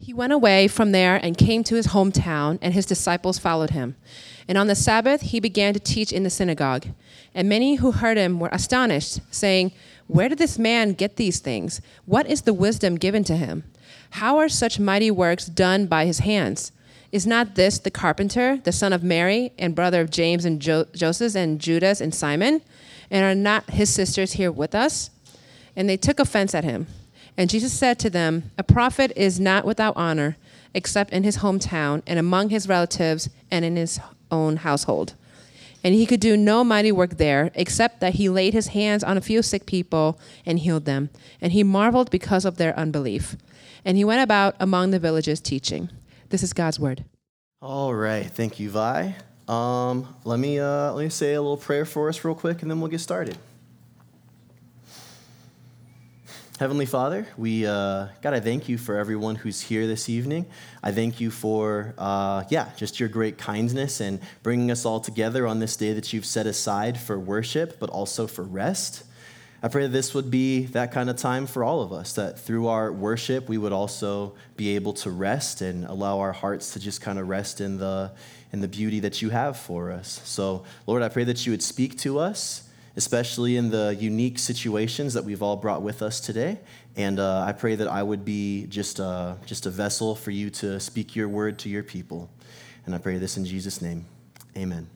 He went away from there and came to his hometown, and his disciples followed him. And on the Sabbath, he began to teach in the synagogue. And many who heard him were astonished, saying, "Where did this man get these things? What is the wisdom given to him? How are such mighty works done by his hands? Is not this the carpenter, the son of Mary, and brother of James and Joseph and Judas and Simon? And are not his sisters here with us?" And they took offense at him. And Jesus said to them, "A prophet is not without honor, except in his hometown and among his relatives and in his own household." And he could do no mighty work there, except that he laid his hands on a few sick people and healed them. And he marveled because of their unbelief. And he went about among the villages teaching. This is God's word. All right, thank you, Vi. Let me say a little prayer for us real quick, and then we'll get started. Heavenly Father, God, I thank you for everyone who's here this evening. I thank you for, just your great kindness and bringing us all together on this day that you've set aside for worship, but also for rest. I pray that this would be that kind of time for all of us, that through our worship, we would also be able to rest and allow our hearts to just kind of rest in the beauty that you have for us. So, Lord, I pray that you would speak to us, especially in the unique situations that we've all brought with us today. And I pray that I would be just a vessel for you to speak your word to your people. And I pray this in Jesus' name. Amen.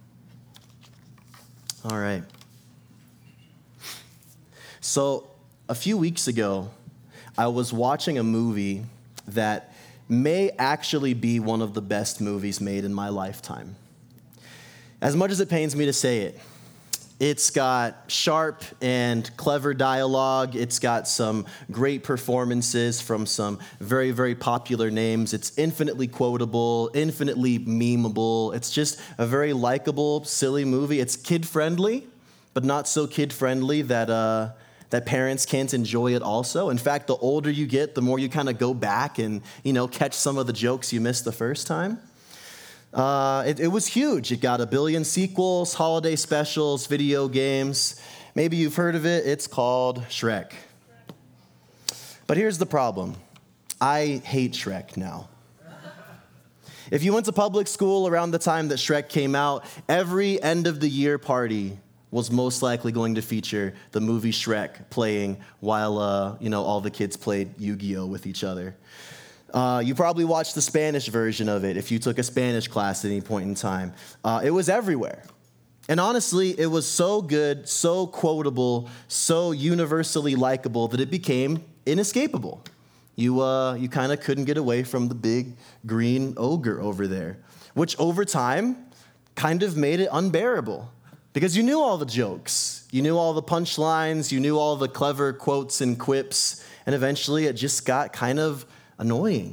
All right. So a few weeks ago, I was watching a movie that may actually be one of the best movies made in my lifetime. As much as it pains me to say it, it's got sharp and clever dialogue. It's got some great performances from some very, very popular names. It's infinitely quotable, infinitely memeable. It's just a very likable, silly movie. It's kid-friendly, but not so kid-friendly that parents can't enjoy it also. In fact, the older you get, the more you kind of go back and, catch some of the jokes you missed the first time. It was huge. It got 1 billion sequels, holiday specials, video games. Maybe you've heard of it. It's called Shrek. But here's the problem. I hate Shrek now. If you went to public school around the time that Shrek came out, every end of the year party was most likely going to feature the movie Shrek playing while, all the kids played Yu-Gi-Oh! With each other. You probably watched the Spanish version of it if you took a Spanish class at any point in time. It was everywhere. And honestly, it was so good, so quotable, so universally likable that it became inescapable. You kind of couldn't get away from the big green ogre over there, which over time kind of made it unbearable because you knew all the jokes, you knew all the punchlines, you knew all the clever quotes and quips, and eventually it just got kind of annoying.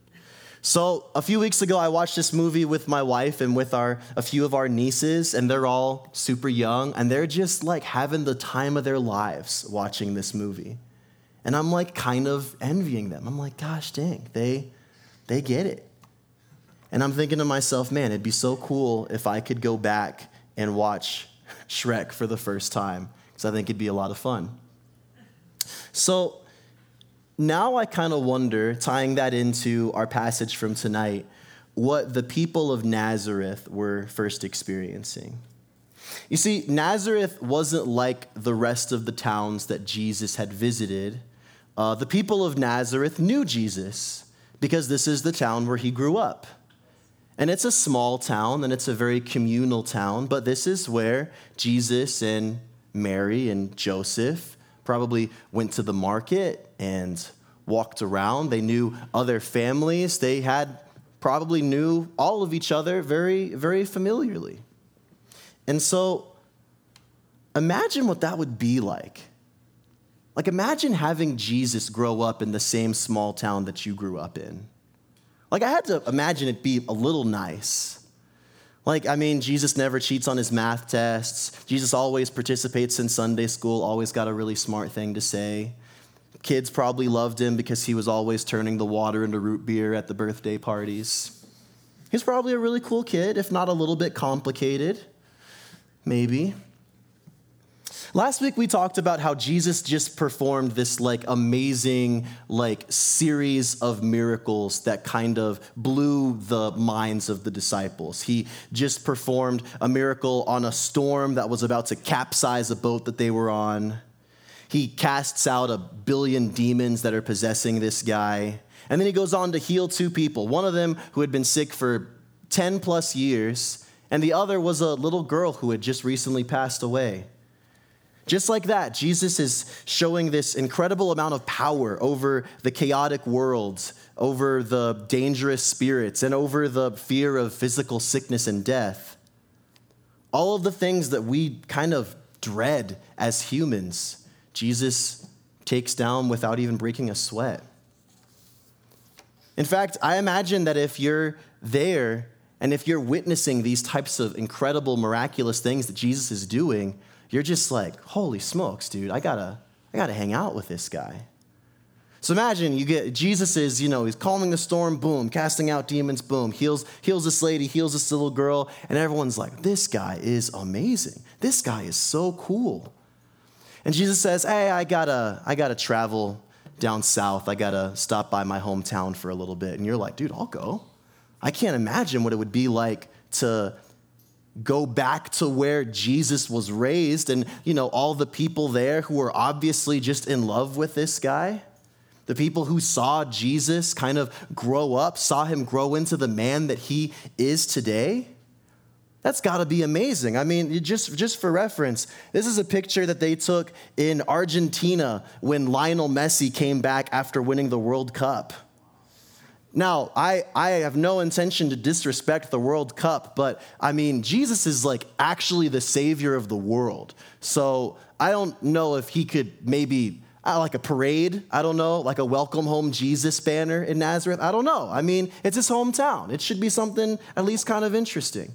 So a few weeks ago, I watched this movie with my wife and with a few of our nieces, and they're all super young, and they're just like having the time of their lives watching this movie. And I'm like kind of envying them. I'm like, gosh dang, they get it. And I'm thinking to myself, man, it'd be so cool if I could go back and watch Shrek for the first time, because I think it'd be a lot of fun. So now I kind of wonder, tying that into our passage from tonight, what the people of Nazareth were first experiencing. You see, Nazareth wasn't like the rest of the towns that Jesus had visited. The people of Nazareth knew Jesus because this is the town where he grew up. And it's a small town, and it's a very communal town, but this is where Jesus and Mary and Joseph probably went to the market and walked around. They knew other families. They probably knew all of each other very, very familiarly. And so imagine what that would be like. Like imagine having Jesus grow up in the same small town that you grew up in. Like I had to imagine it be a little nice. Jesus never cheats on his math tests. Jesus always participates in Sunday school, always got a really smart thing to say. Kids probably loved him because he was always turning the water into root beer at the birthday parties. He's probably a really cool kid, if not a little bit complicated, maybe. Last week we talked about how Jesus just performed this amazing series of miracles that kind of blew the minds of the disciples. He just performed a miracle on a storm that was about to capsize a boat that they were on. He casts out 1 billion demons that are possessing this guy. And then he goes on to heal 2 people. One of them who had been sick for 10 plus years, and the other was a little girl who had just recently passed away. Just like that, Jesus is showing this incredible amount of power over the chaotic world, over the dangerous spirits, and over the fear of physical sickness and death. All of the things that we kind of dread as humans, Jesus takes down without even breaking a sweat. In fact, I imagine that if you're there and if you're witnessing these types of incredible, miraculous things that Jesus is doing, you're just like, holy smokes, dude, I gotta hang out with this guy. So imagine Jesus is, he's calming the storm, boom, casting out demons, boom, heals this lady, heals this little girl, and everyone's like, this guy is amazing. This guy is so cool. And Jesus says, hey, I gotta travel down south. I gotta stop by my hometown for a little bit. And you're like, dude, I'll go. I can't imagine what it would be like to go back to where Jesus was raised and, all the people there who were obviously just in love with this guy. The people who saw Jesus kind of grow up, saw him grow into the man that he is today. That's got to be amazing. I mean, just for reference, this is a picture that they took in Argentina when Lionel Messi came back after winning the World Cup. Now, I have no intention to disrespect the World Cup, but I mean, Jesus is actually the savior of the world. So I don't know if he could maybe, like a parade, I don't know, like a welcome home Jesus banner in Nazareth. I don't know. I mean, it's his hometown. It should be something at least kind of interesting.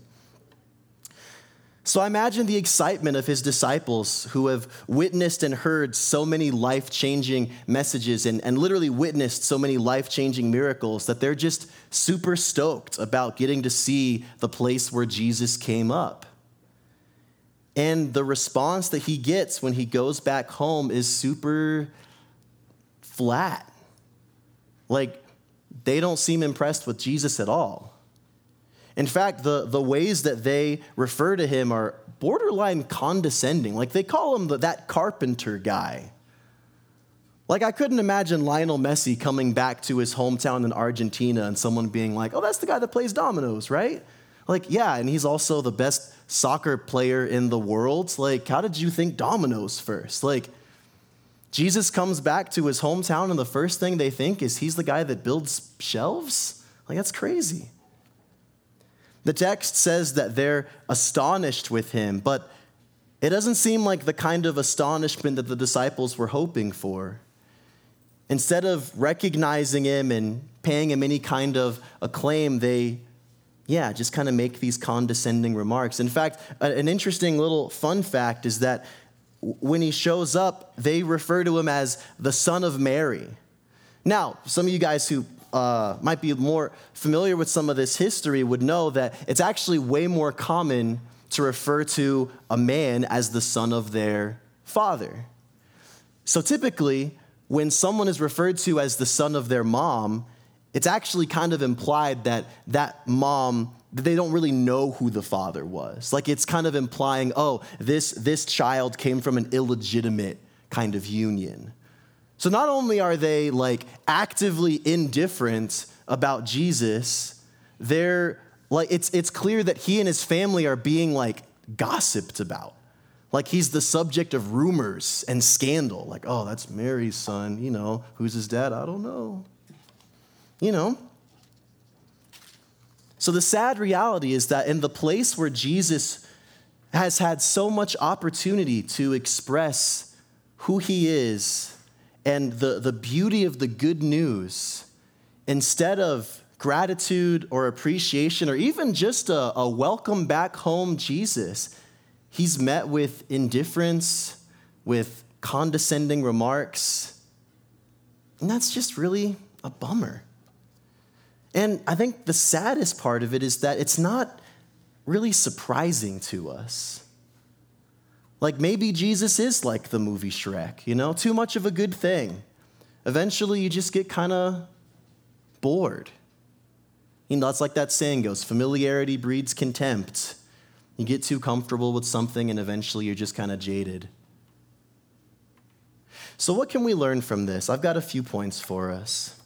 So I imagine the excitement of his disciples who have witnessed and heard so many life-changing messages and literally witnessed so many life-changing miracles that they're just super stoked about getting to see the place where Jesus came up. And the response that he gets when he goes back home is super flat. They don't seem impressed with Jesus at all. In fact, the ways that they refer to him are borderline condescending. They call him that carpenter guy. I couldn't imagine Lionel Messi coming back to his hometown in Argentina and someone being like, oh, that's the guy that plays dominoes, right? Yeah, and he's also the best soccer player in the world. How did you think dominoes first? Jesus comes back to his hometown and the first thing they think is he's the guy that builds shelves? That's crazy. The text says that they're astonished with him, but it doesn't seem like the kind of astonishment that the disciples were hoping for. Instead of recognizing him and paying him any kind of acclaim, they, just kind of make these condescending remarks. In fact, an interesting little fun fact is that when he shows up, they refer to him as the Son of Mary. Now, some of you guys who might be more familiar with some of this history would know that it's actually way more common to refer to a man as the son of their father. So typically, when someone is referred to as the son of their mom, it's actually kind of implied that mom, they don't really know who the father was. It's kind of implying, oh, this child came from an illegitimate kind of union. So not only are they actively indifferent about Jesus, they're it's clear that he and his family are being gossiped about. He's the subject of rumors and scandal. Oh, that's Mary's son, who's his dad? I don't know. So the sad reality is that in the place where Jesus has had so much opportunity to express who he is and the beauty of the good news, instead of gratitude or appreciation or even just a welcome back home Jesus, he's met with indifference, with condescending remarks, and that's just really a bummer. And I think the saddest part of it is that it's not really surprising to us. Like maybe Jesus is like the movie Shrek, too much of a good thing. Eventually you just get kind of bored. It's like that saying goes, familiarity breeds contempt. You get too comfortable with something and eventually you're just kind of jaded. So what can we learn from this? I've got a few points for us.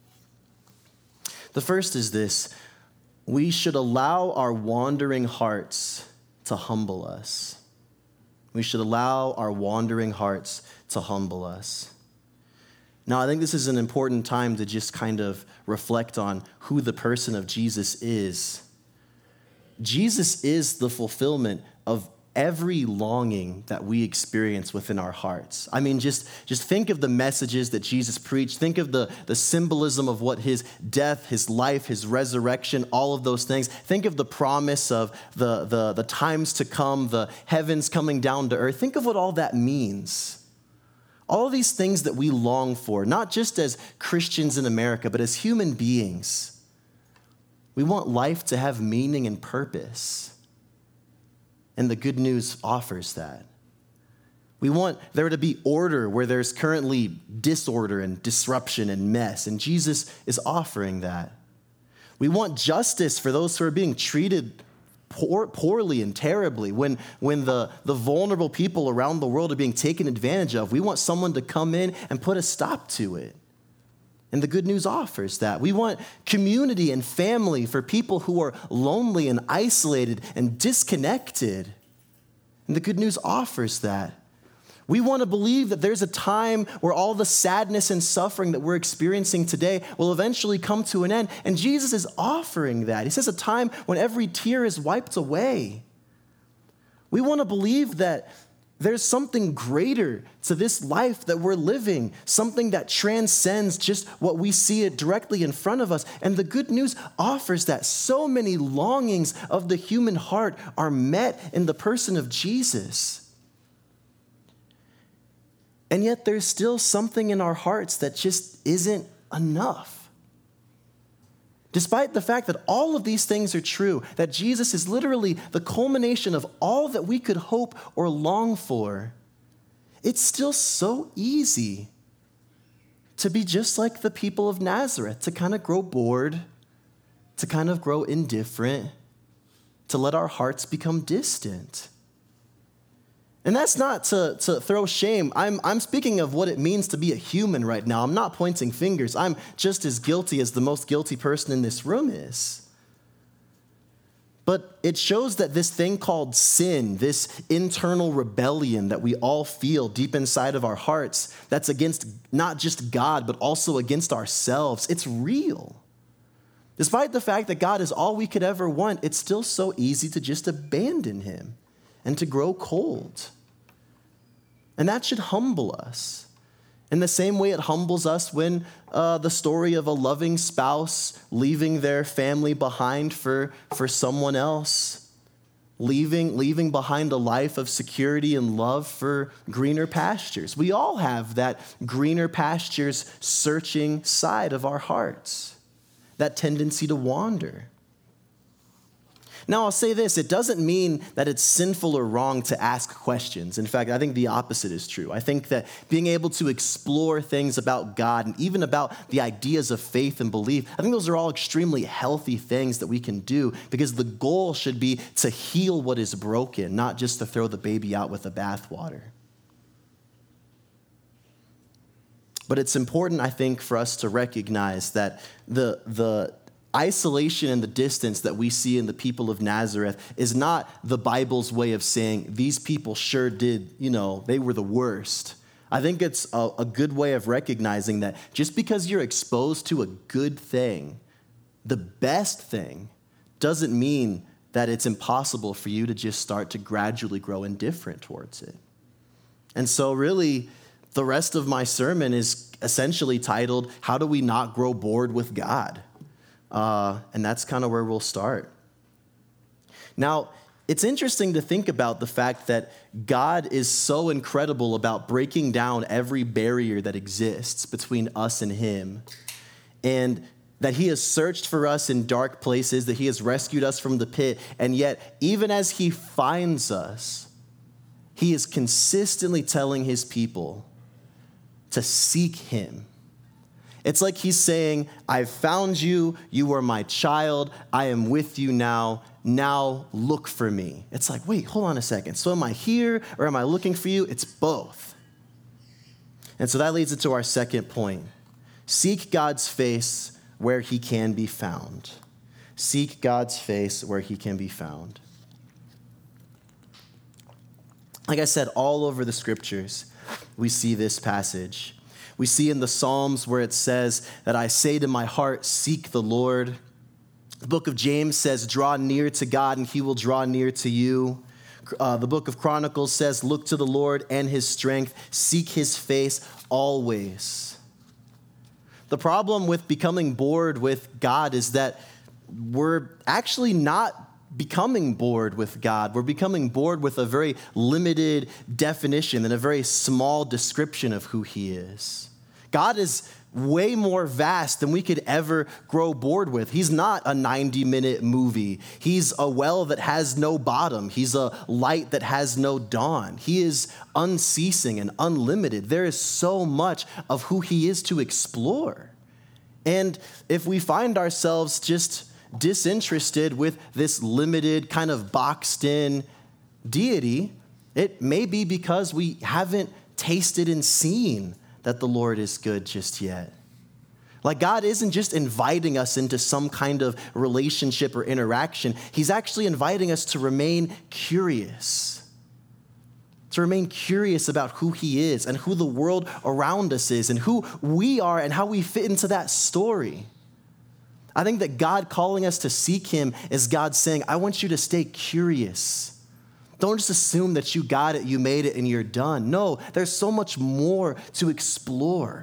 The first is this: we should allow our wandering hearts to humble us. We should allow our wandering hearts to humble us. Now, I think this is an important time to just kind of reflect on who the person of Jesus is. Jesus is the fulfillment of every longing that we experience within our hearts. I mean, just think of the messages that Jesus preached. Think of the symbolism of what his death, his life, his resurrection, all of those things. Think of the promise of the times to come, the heavens coming down to earth. Think of what all that means. All of these things that we long for, not just as Christians in America, but as human beings. We want life to have meaning and purpose. And the good news offers that. We want there to be order where there's currently disorder and disruption and mess, and Jesus is offering that. We want justice for those who are being treated poorly and terribly. When the vulnerable people around the world are being taken advantage of, we want someone to come in and put a stop to it. And the good news offers that. We want community and family for people who are lonely and isolated and disconnected. And the good news offers that. We want to believe that there's a time where all the sadness and suffering that we're experiencing today will eventually come to an end. And Jesus is offering that. He says a time when every tear is wiped away. We want to believe that there's something greater to this life that we're living, something that transcends just what we see it directly in front of us. And the good news offers that so many longings of the human heart are met in the person of Jesus. And yet there's still something in our hearts that just isn't enough. Despite the fact that all of these things are true, that Jesus is literally the culmination of all that we could hope or long for, it's still so easy to be just like the people of Nazareth, to kind of grow bored, to kind of grow indifferent, to let our hearts become distant. And that's not to throw shame. I'm speaking of what it means to be a human right now. I'm not pointing fingers. I'm just as guilty as the most guilty person in this room is. But it shows that this thing called sin, this internal rebellion that we all feel deep inside of our hearts, that's against not just God, but also against ourselves, it's real. Despite the fact that God is all we could ever want, it's still so easy to just abandon him and to grow cold. And that should humble us. In the same way it humbles us when the story of a loving spouse leaving their family behind for someone else, leaving behind a life of security and love for greener pastures. We all have that greener pastures searching side of our hearts, that tendency to wander. Now, I'll say this, it doesn't mean that it's sinful or wrong to ask questions. In fact, I think the opposite is true. I think that being able to explore things about God and even about the ideas of faith and belief, I think those are all extremely healthy things that we can do because the goal should be to heal what is broken, not just to throw the baby out with the bathwater. But it's important, I think, for us to recognize that the isolation and the distance that we see in the people of Nazareth is not the Bible's way of saying these people sure did, they were the worst. I think it's a good way of recognizing that just because you're exposed to a good thing, the best thing, doesn't mean that it's impossible for you to just start to gradually grow indifferent towards it. And so really, the rest of my sermon is essentially titled, How Do We Not Grow Bored with God? And that's kind of where we'll start. Now, it's interesting to think about the fact that God is so incredible about breaking down every barrier that exists between us and him, and that he has searched for us in dark places, that he has rescued us from the pit, and yet, even as he finds us, he is consistently telling his people to seek him. It's like he's saying, I've found you, you are my child, I am with you now look for me. It's like, wait, hold on a second. So am I here or am I looking for you? It's both. And so that leads into our second point. Seek God's face where he can be found. Seek God's face where he can be found. Like I said, all over the scriptures, we see this passage. We see in the Psalms where it says that I say to my heart, seek the Lord. The book of James says, draw near to God and he will draw near to you. The book of Chronicles says, look to the Lord and his strength, seek his face always. The problem with becoming bored with God is that we're actually not becoming bored with God. We're becoming bored with a very limited definition and a very small description of who he is. God is way more vast than we could ever grow bored with. He's not a 90-minute movie. He's a well that has no bottom. He's a light that has no dawn. He is unceasing and unlimited. There is so much of who he is to explore. And if we find ourselves just disinterested with this limited, kind of boxed-in deity, it may be because we haven't tasted and seen that the Lord is good just yet. Like God isn't just inviting us into some kind of relationship or interaction. He's actually inviting us to remain curious. To remain curious about who he is and who the world around us is and who we are and how we fit into that story. I think that God calling us to seek him is God saying, I want you to stay curious. Don't just assume that you got it, you made it, and you're done. No, there's so much more to explore.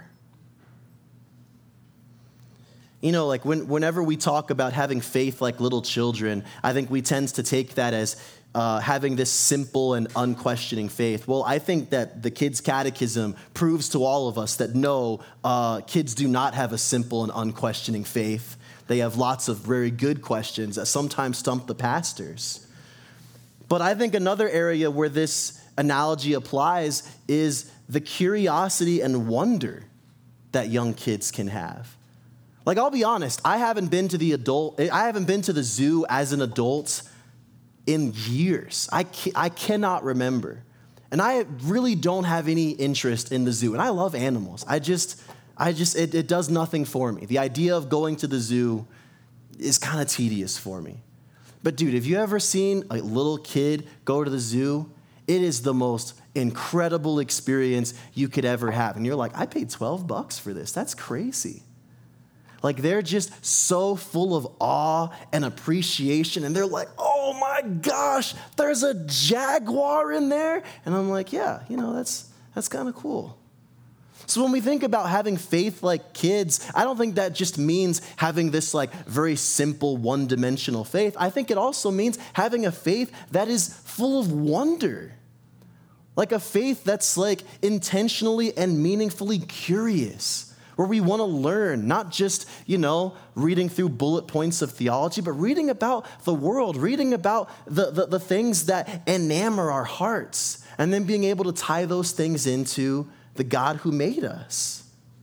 You know, like whenever we talk about having faith like little children, I think we tend to take that as having this simple and unquestioning faith. Well, I think that the Kids' Catechism proves to all of us that no, kids do not have a simple and unquestioning faith. They have lots of very good questions that sometimes stump the pastors. But I think another area where this analogy applies is the curiosity and wonder that young kids can have. Like, I'll be honest, I haven't been to the zoo as an adult in years. I cannot remember. And I really don't have any interest in the zoo. And I love animals. It does nothing for me. The idea of going to the zoo is kind of tedious for me. But dude, have you ever seen a little kid go to the zoo? It is the most incredible experience you could ever have. And you're like, I paid $12 for this. That's crazy. Like, they're just so full of awe and appreciation. And they're like, oh my gosh, there's a jaguar in there. And I'm like, yeah, that's kind of cool. So when we think about having faith like kids, I don't think that just means having this like very simple one-dimensional faith. I think it also means having a faith that is full of wonder. Like a faith that's like intentionally and meaningfully curious, where we want to learn, not just, reading through bullet points of theology, but reading about the world, reading about the things that enamor our hearts, and then being able to tie those things into the God who made us.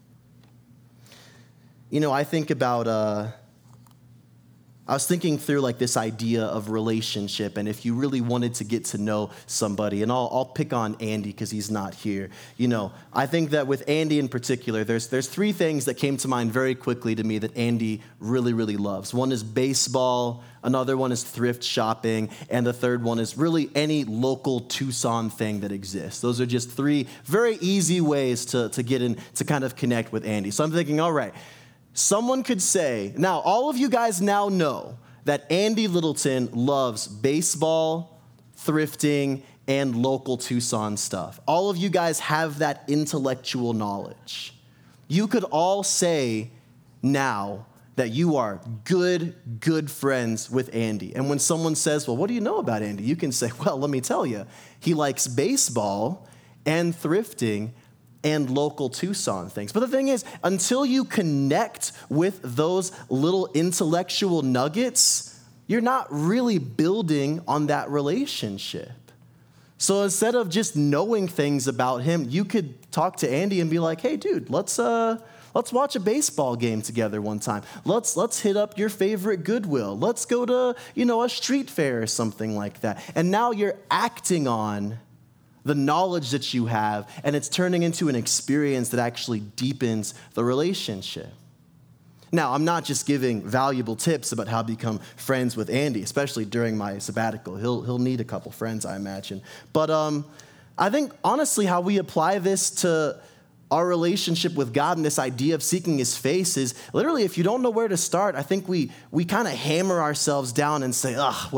I think about, I was thinking through like this idea of relationship, and if you really wanted to get to know somebody, and I'll pick on Andy because he's not here. I think that with Andy in particular, there's three things that came to mind very quickly to me that Andy really, really loves. One is baseball, another one is thrift shopping, and the third one is really any local Tucson thing that exists. Those are just three very easy ways to get in, to kind of connect with Andy. So I'm thinking, all right, someone could say, now all of you guys now know that Andy Littleton loves baseball, thrifting, and local Tucson stuff. All of you guys have that intellectual knowledge. You could all say now that you are good friends with Andy. And when someone says, well, what do you know about Andy? You can say, well, let me tell you, he likes baseball and thrifting and local Tucson things. But the thing is, until you connect with those little intellectual nuggets, you're not really building on that relationship. So instead of just knowing things about him, you could talk to Andy and be like, hey, dude, let's watch a baseball game together one time. Let's hit up your favorite Goodwill. Let's go to, a street fair or something like that. And now you're acting on the knowledge that you have, and it's turning into an experience that actually deepens the relationship. Now, I'm not just giving valuable tips about how to become friends with Andy, especially during my sabbatical. He'll need a couple friends, I imagine. But I think, honestly, how we apply this to our relationship with God and this idea of seeking his face is literally, if you don't know where to start, I think we kind of hammer ourselves down and say,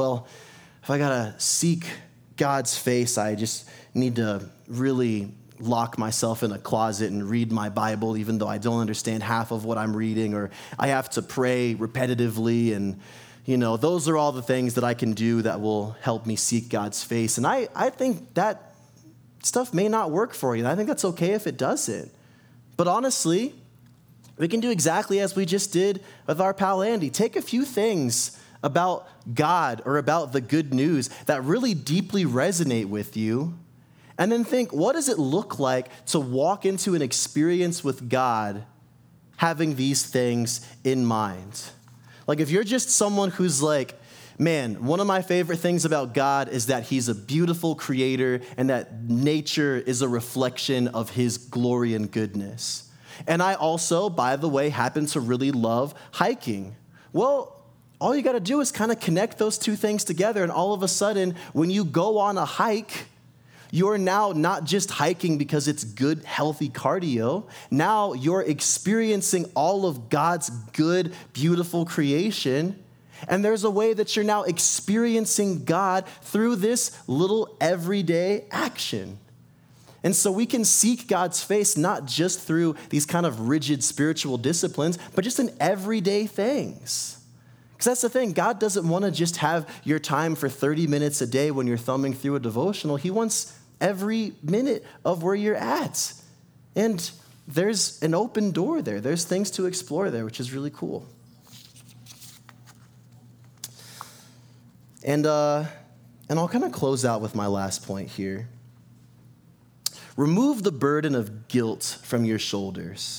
if I got to seek God's face, I just need to really lock myself in a closet and read my Bible, even though I don't understand half of what I'm reading, or I have to pray repetitively. And, those are all the things that I can do that will help me seek God's face. And I think that stuff may not work for you. And I think that's okay if it doesn't. But honestly, we can do exactly as we just did with our pal Andy. Take a few things about God or about the good news that really deeply resonate with you, and then think, what does it look like to walk into an experience with God having these things in mind? Like, if you're just someone who's like, man, one of my favorite things about God is that he's a beautiful creator and that nature is a reflection of his glory and goodness. And I also, by the way, happen to really love hiking. Well, all you got to do is kind of connect those two things together, and all of a sudden, when you go on a hike, you're now not just hiking because it's good, healthy cardio. Now you're experiencing all of God's good, beautiful creation. And there's a way that you're now experiencing God through this little everyday action. And so we can seek God's face not just through these kind of rigid spiritual disciplines, but just in everyday things. Because that's the thing, God doesn't want to just have your time for 30 minutes a day when you're thumbing through a devotional. He wants every minute of where you're at. And there's an open door there. There's things to explore there, which is really cool. And I'll kind of close out with my last point here. Remove the burden of guilt from your shoulders.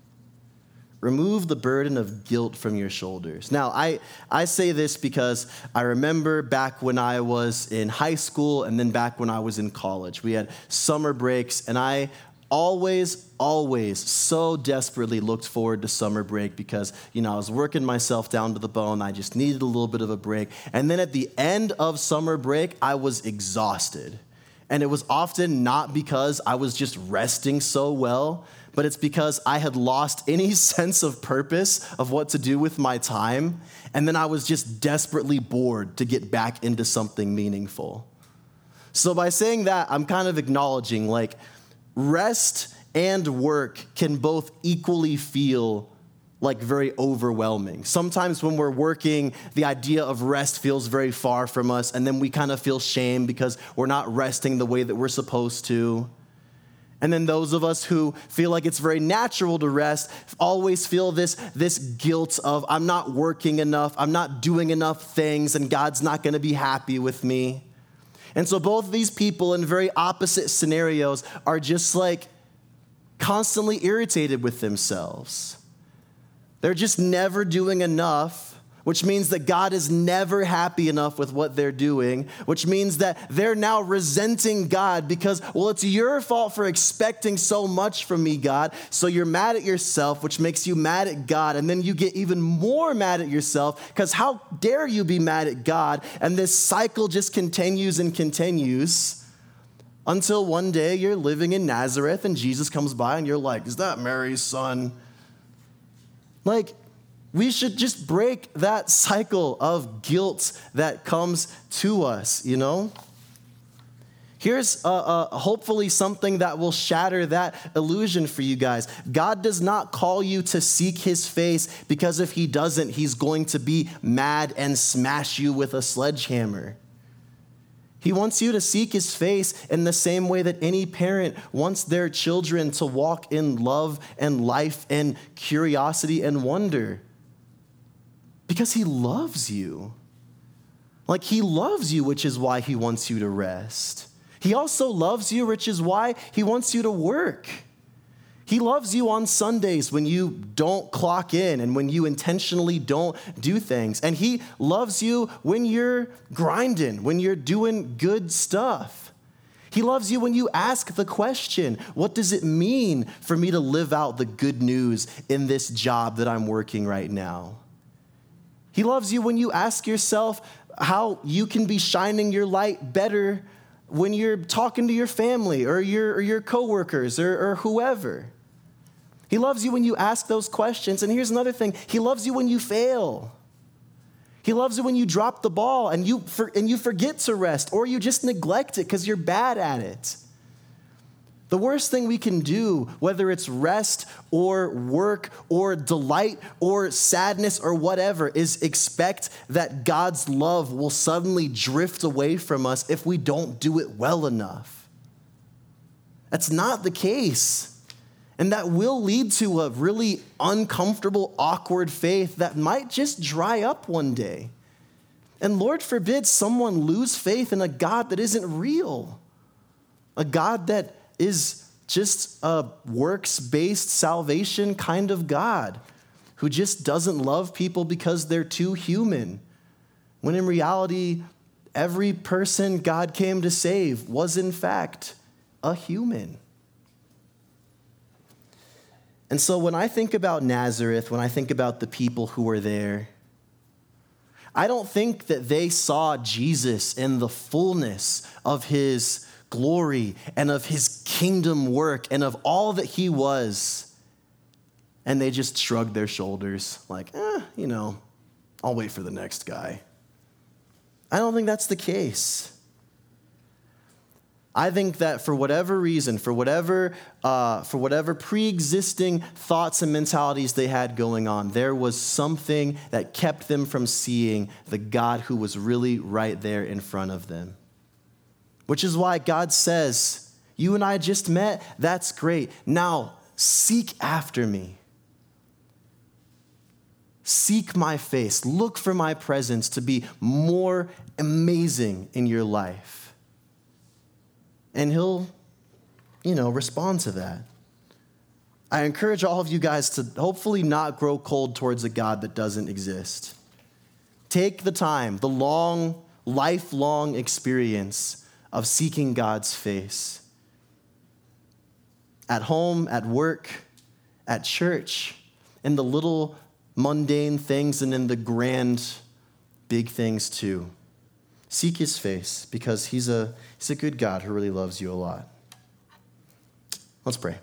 Remove the burden of guilt from your shoulders. Now, I say this because I remember back when I was in high school and then back when I was in college. We had summer breaks, and I always so desperately looked forward to summer break because, I was working myself down to the bone. I just needed a little bit of a break. And then at the end of summer break, I was exhausted. And it was often not because I was just resting so well, but it's because I had lost any sense of purpose of what to do with my time. And then I was just desperately bored to get back into something meaningful. So by saying that, I'm kind of acknowledging, like, rest and work can both equally feel like very overwhelming. Sometimes when we're working, the idea of rest feels very far from us, and then we kind of feel shame because we're not resting the way that we're supposed to. And then those of us who feel like it's very natural to rest always feel this guilt of, I'm not working enough, I'm not doing enough things, and God's not going to be happy with me. And so both of these people in very opposite scenarios are just like constantly irritated with themselves. They're just never doing enough, which means that God is never happy enough with what they're doing, which means that they're now resenting God because, well, it's your fault for expecting so much from me, God. So you're mad at yourself, which makes you mad at God. And then you get even more mad at yourself because how dare you be mad at God? And this cycle just continues and continues until one day you're living in Nazareth and Jesus comes by and you're like, is that Mary's son? Like, we should just break that cycle of guilt that comes to us, Here's hopefully something that will shatter that illusion for you guys. God does not call you to seek his face because if he doesn't, he's going to be mad and smash you with a sledgehammer. He wants you to seek his face in the same way that any parent wants their children to walk in love and life and curiosity and wonder. Because he loves you. Like, he loves you, which is why he wants you to rest. He also loves you, which is why he wants you to work. He loves you on Sundays when you don't clock in and when you intentionally don't do things. And he loves you when you're grinding, when you're doing good stuff. He loves you when you ask the question, what does it mean for me to live out the good news in this job that I'm working right now? He loves you when you ask yourself how you can be shining your light better when you're talking to your family or your coworkers or whoever. He loves you when you ask those questions. And here's another thing. He loves you when you fail. He loves it when you drop the ball and you forget to rest or you just neglect it because you're bad at it. The worst thing we can do, whether it's rest or work or delight or sadness or whatever, is expect that God's love will suddenly drift away from us if we don't do it well enough. That's not the case. And that will lead to a really uncomfortable, awkward faith that might just dry up one day. And Lord forbid someone lose faith in a God that isn't real, a God that is just a works-based salvation kind of God who just doesn't love people because they're too human, when in reality, every person God came to save was in fact a human. And so when I think about Nazareth, when I think about the people who were there, I don't think that they saw Jesus in the fullness of his glory and of his kingdom work and of all that he was. And they just shrugged their shoulders like, I'll wait for the next guy. I don't think that's the case. I think that for whatever reason, for whatever pre-existing thoughts and mentalities they had going on, there was something that kept them from seeing the God who was really right there in front of them. Which is why God says, you and I just met, that's great. Now, seek after me. Seek my face. Look for my presence to be more amazing in your life. And he'll, respond to that. I encourage all of you guys to hopefully not grow cold towards a God that doesn't exist. Take the time, the long, lifelong experience of seeking God's face. At home, at work, at church, in the little mundane things and in the grand, big things too. Seek his face because he's a good God who really loves you a lot. Let's pray.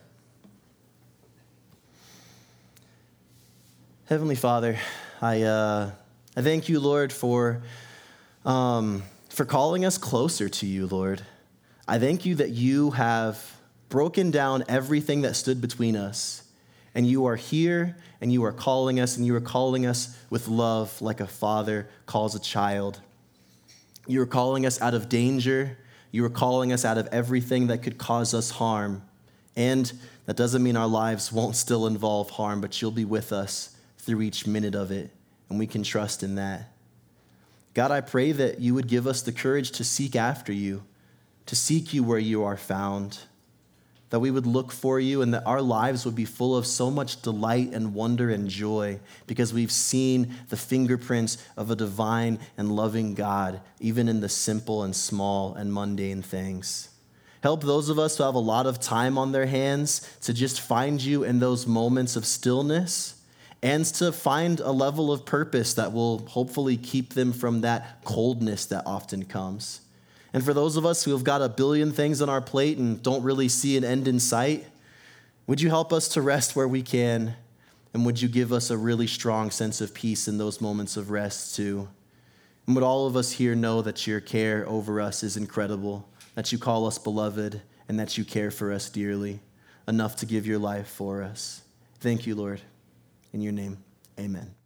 Heavenly Father, I thank you, Lord, for calling us closer to you, Lord. I thank you that you have broken down everything that stood between us, and you are here, and you are calling us, and you are calling us with love like a father calls a child. You are calling us out of danger. You are calling us out of everything that could cause us harm. And that doesn't mean our lives won't still involve harm, but you'll be with us through each minute of it, and we can trust in that. God, I pray that you would give us the courage to seek after you, to seek you where you are found, that we would look for you and that our lives would be full of so much delight and wonder and joy because we've seen the fingerprints of a divine and loving God, even in the simple and small and mundane things. Help those of us who have a lot of time on their hands to just find you in those moments of stillness and to find a level of purpose that will hopefully keep them from that coldness that often comes. And for those of us who have got a billion things on our plate and don't really see an end in sight, would you help us to rest where we can? And would you give us a really strong sense of peace in those moments of rest too? And would all of us here know that your care over us is incredible, that you call us beloved, and that you care for us dearly, enough to give your life for us. Thank you, Lord. In your name, amen.